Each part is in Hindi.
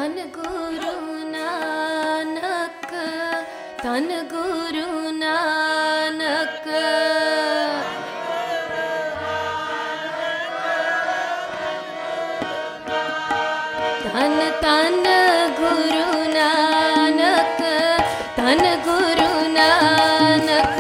धन गुरु नानक, धन गुरु नानक। धन धन गुरु नानक, धन गुरु नानक।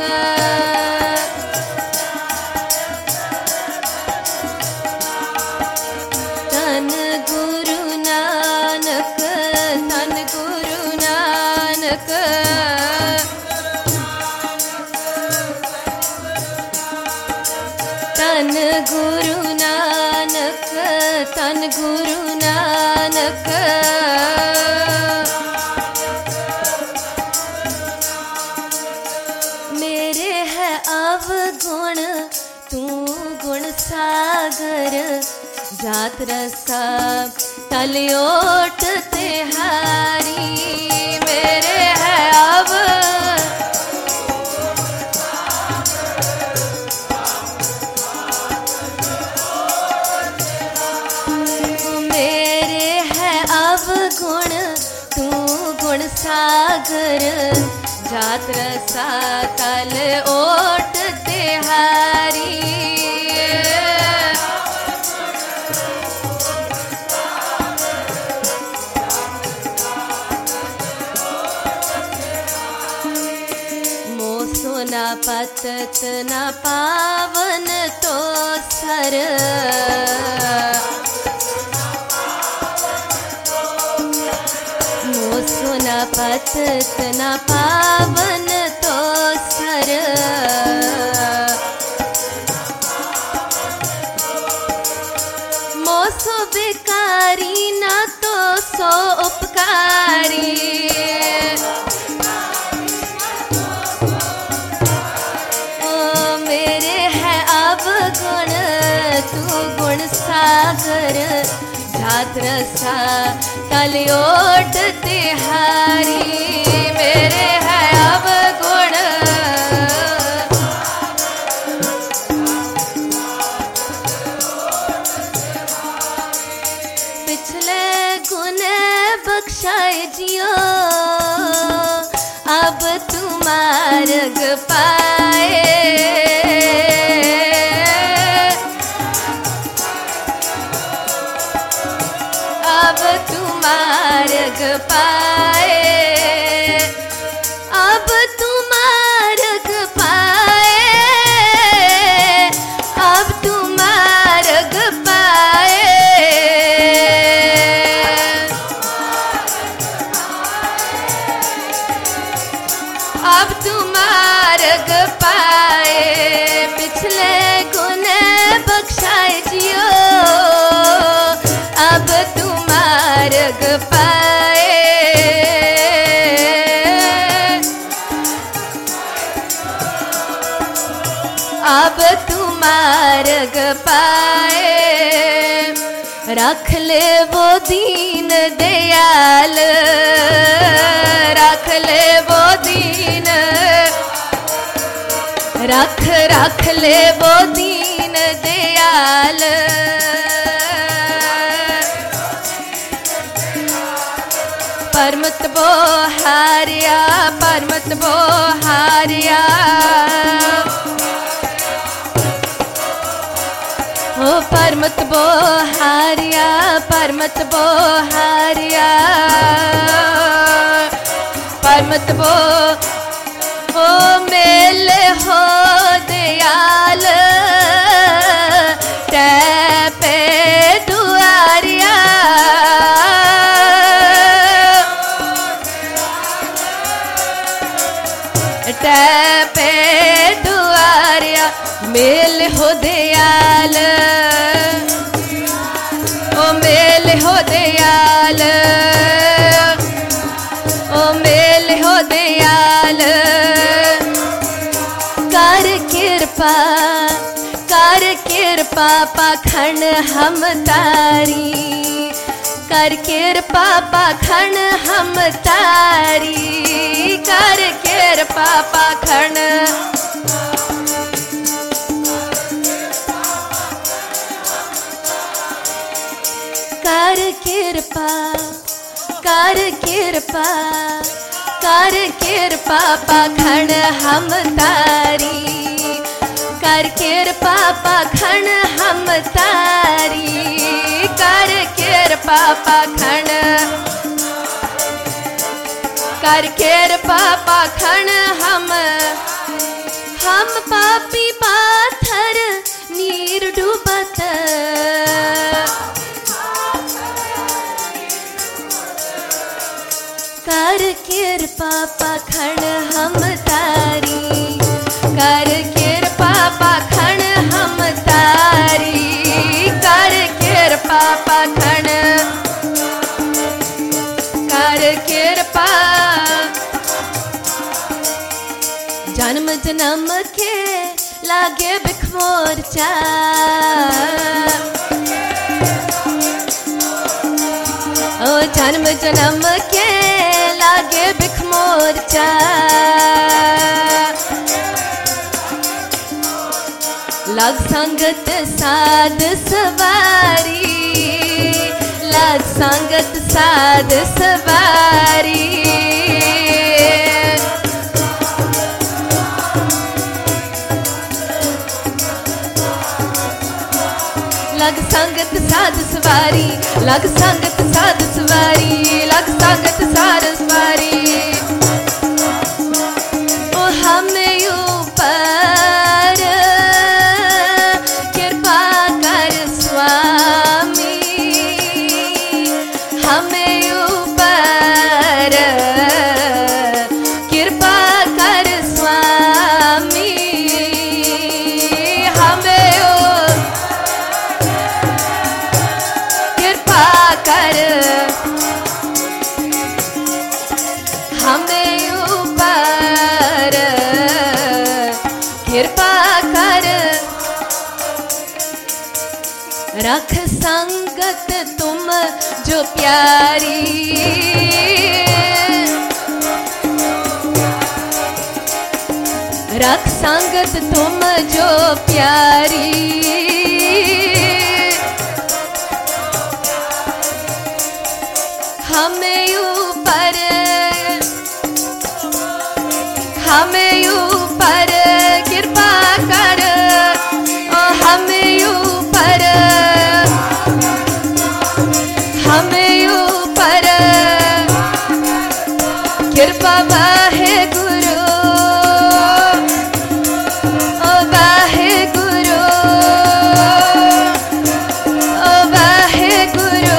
धन गुरु नानक, धन गुरु नानक। धन गुरु नानक, धन गुरु नानक। मेरे है अवगुण तू गुण सागर, जात रसा तलयोट तिहारी। मेरे है अब मेरे है अवगुण तू गुण सागर, जात रसा तलयोट तिहारी। न पतत न पावन तो सर, मोसो न पतत न पावन तो सर। मोसो बेकारी न तो सो उपकारी। तू गुण सागर, जात रसा तलयोट तिहारी। मेरे है अब गुण पिछले गुण बख्शाए जियो, अब तू मार्ग पाए। अब तू मार्ग पाए, अब तू मार्ग पाए, अब तू मार्ग पाए। अब तू मार्ग पाए, पिछले गुण बख्शाए जियो, अब तू मार्ग पाए। अब तू मार्ग पाए। रख ले वो दीन दयाल, रख ले वो दीन, रख रख ले वो दीन दयाल। परमत वो हारिया, परमत वो हारिया। ओ परमत वो हारिया, परमत वो हारिया। परमत वो मेल हो दयाल, तै पे दुआरिया। पे दुआरिया मेल हो दयाल, ओ मेल हो दयाल, ओ मेल हो दयाल। कर कृपा पाखंड हम तारी, कर कृपा पाखंड हम तारी। कर कृपा पाखंड कर कृपा कृपा पाखंड हम तारी, कर कृपा पाखंड हम तारी, कर कृपा पाखंड, कर कृपा पाखंड हम पापी पाथर नीर डूबत, कर कृपा पाखंड हम तारी, कर कृपा पाखंड हम तारी, कर कृपा पाखंड, कर कृपा। जन्म जन्म के लागे बिखमोर चा, ओ जन्म जन्म के लागे बिखमोर चा, लग संगत साध सवारी, लग संगत साध सवारी, लग संगत साध सवारी, लग संगत साध सवारी, लग संगत साध सवारी। ओ हमें ऊपर कृपा कर स्वामी, हमें ऊपर कृपा कर स्वामी, हमें कर हमें ऊपर कृपा कर, रख संगत तुम जो प्यारी, रख संगत तुम जो प्यारी, हमें ऊपर, हमें ऊपर कृपा कर, ओ हमें ऊपर, हमें ऊपर कृपा वाहे गुरु, ओ वाहे गुरु, ओ वाहे गुरु,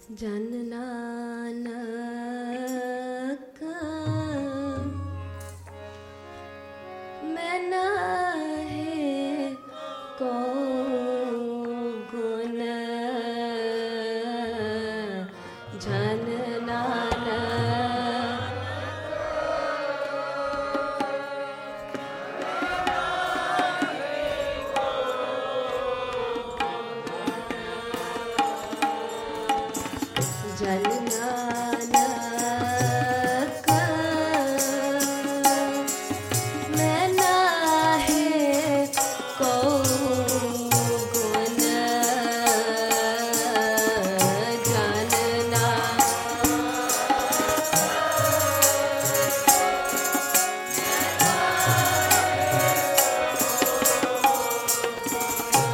जन नानक मैं नाहे को गुण जन नानक जन नानक मैं नाहे को गुण जन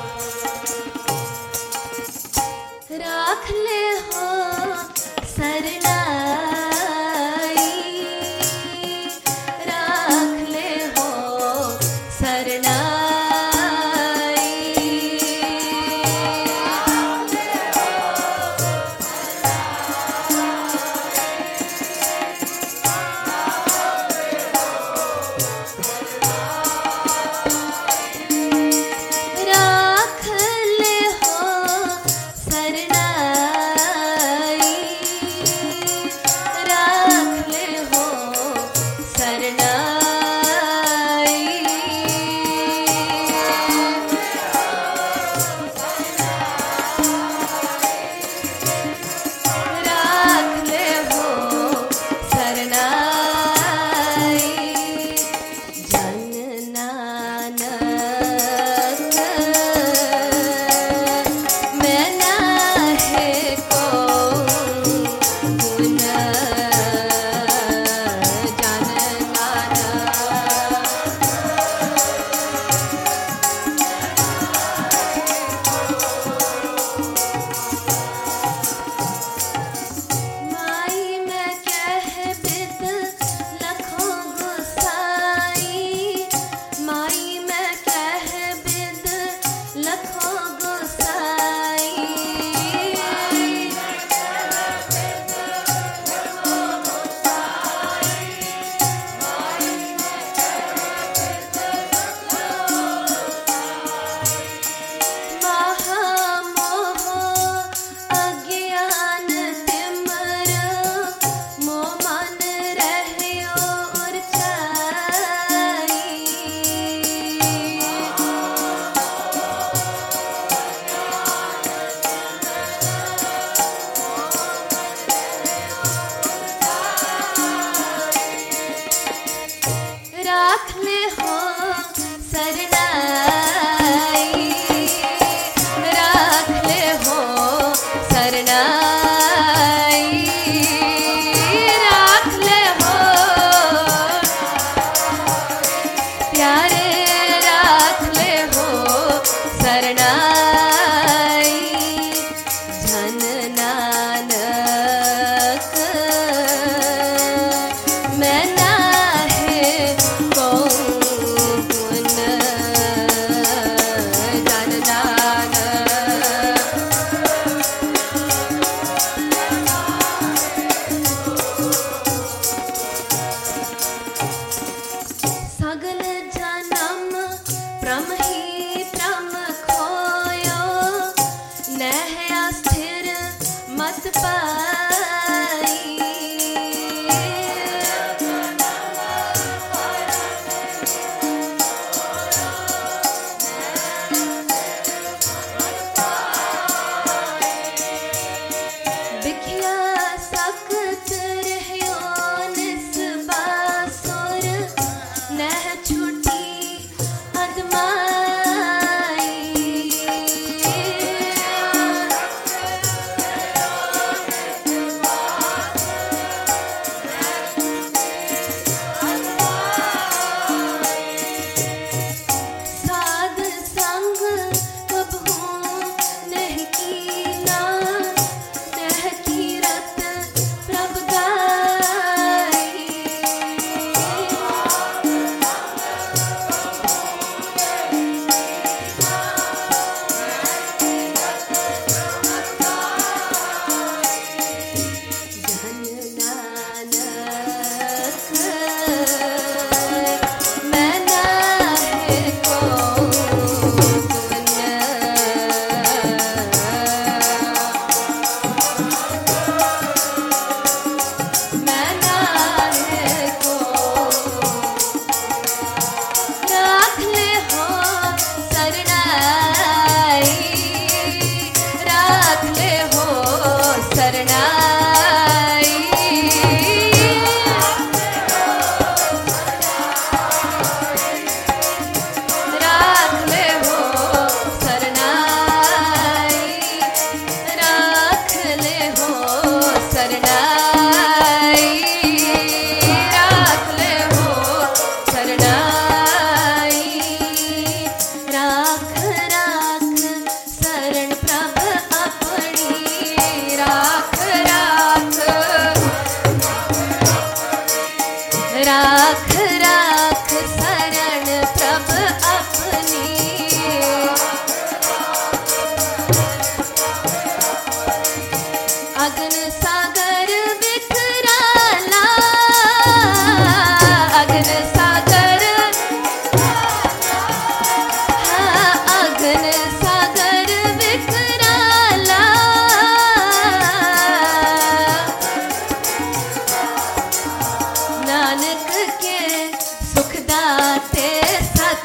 राख ले हो सर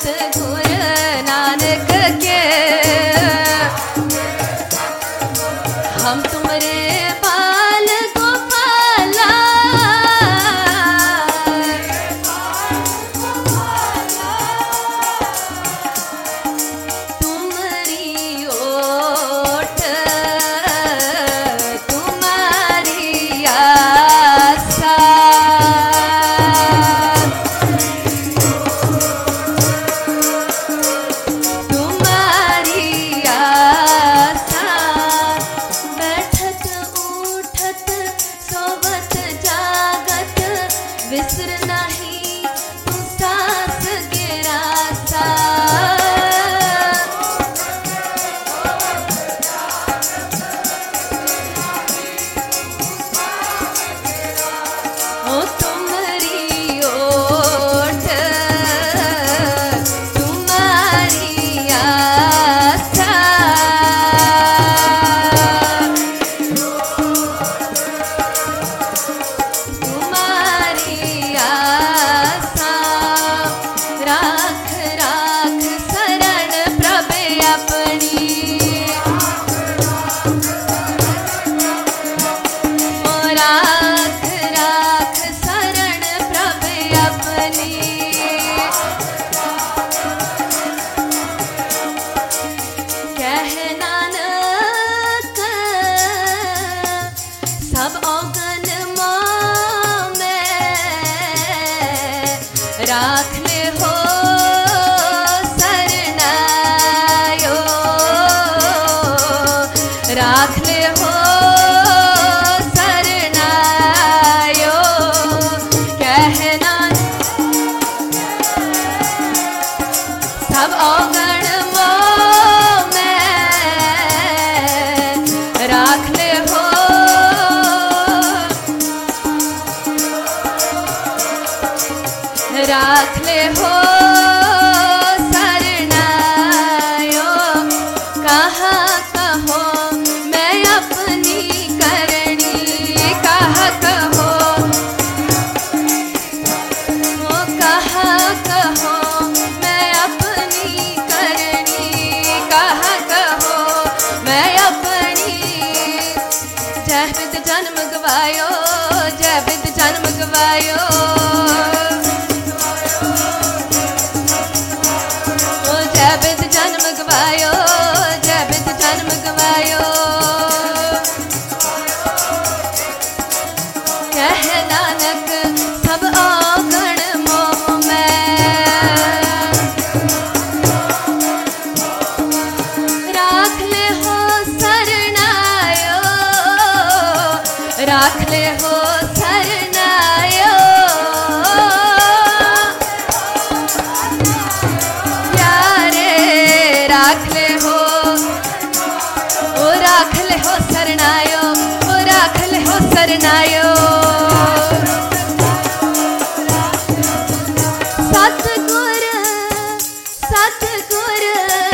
सतगुर नानक के हम तुमरे बाल गोपाला तुम्हारी ओट तुम्हारी आशा तुम्हारी आशा बैठत उठत सोवत जागत विसर नहीं तू सास गिरासा ओ तुम्हारी ओट तुम्हारी आशा तुम्हारी आशा राख राख शरण प्रभु अपनी ओ राख राख शरण प्रभु अपनी कह नानक सब औगन मोह में राख ले हो सरनायो राख ले हो सरनायो कहना सब औगण मोह में राख ले हो राख ले हो सरनायो कहाँ कहो मैं अपनी करनी कहाँ कहो वो कहाँ कहो मैं अपनी करनी कहाँ कहो मैं अपनी जय बिद जन्म गवायो जय बिद जन्म गवायो ओ जय बिद जन्म गवायो जय बिद जन्म गवायो कह नानक सब औगण मोह में राख ले हो सरनायो राख ले हो सरनायो प्यारे राख ले हो ओ राख ले हो सरनायो ओ राख ले हो सरनायो सतगुर सतगुर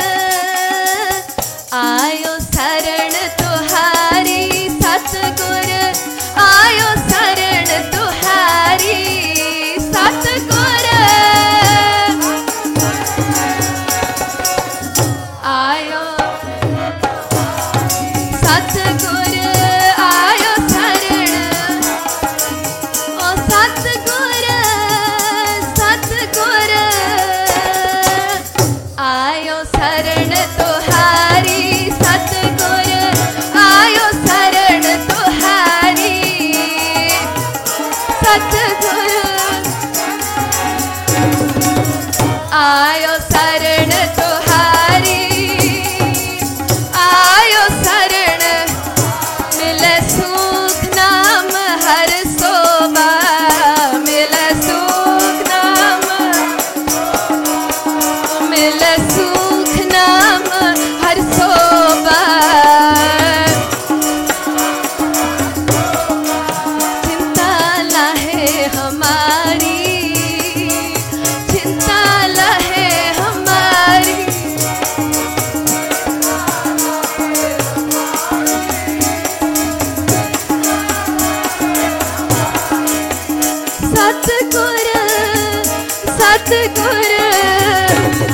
आयो शरण तुहारी सतगुर आयो शरण तुहारी सतगुर आयो सतगुर आयो शरण ओ सतगुर सतगुर आयो शरण तुहारी सतगुर आयो शरण तुहारी सतगुर आयो शरण तुहारी आयो शरण मिले सुख नाम हर सोबा मिले सुख नाम मिले सुख नाम हर सोबा चिंता लाहे हमारी चिंता लाहे हमारी सतगुर सतगुर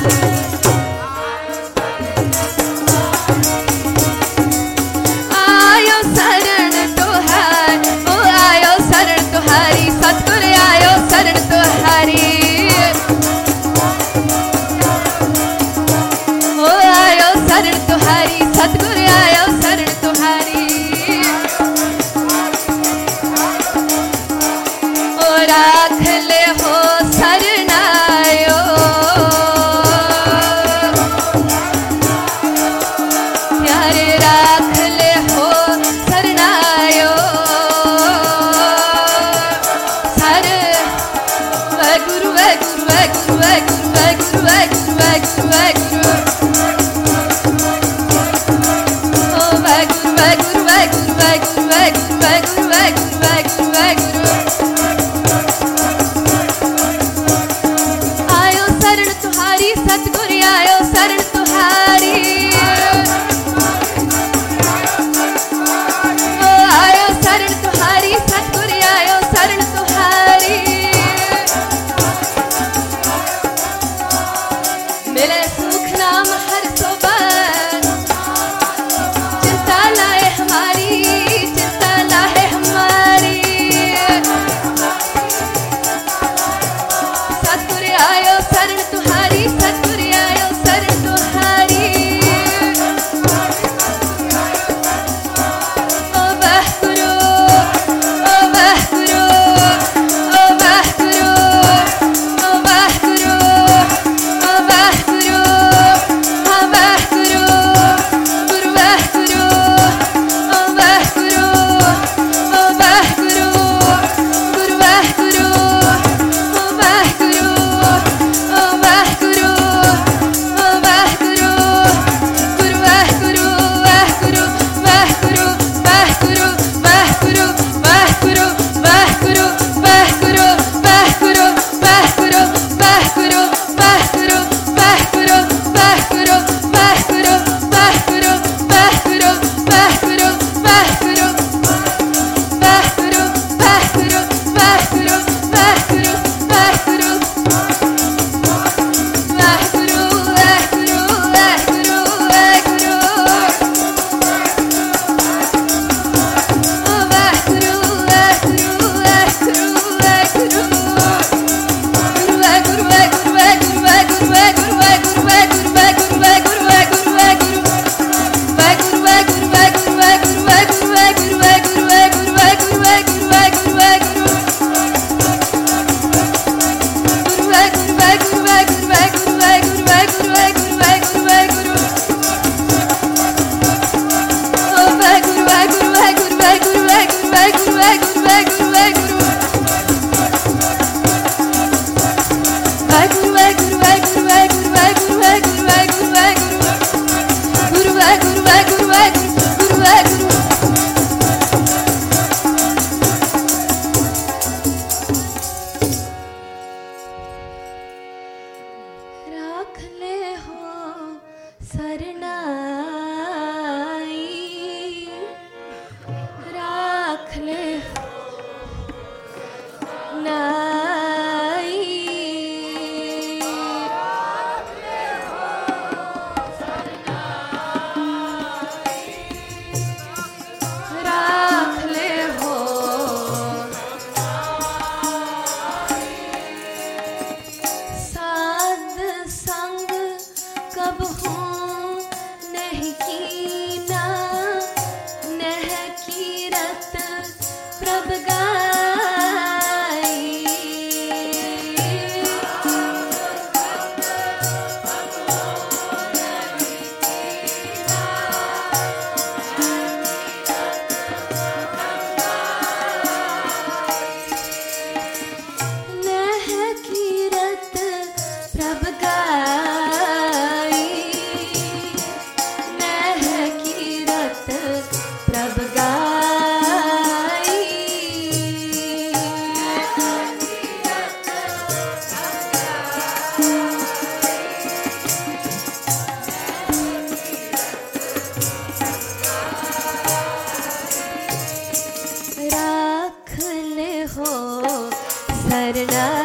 शरणा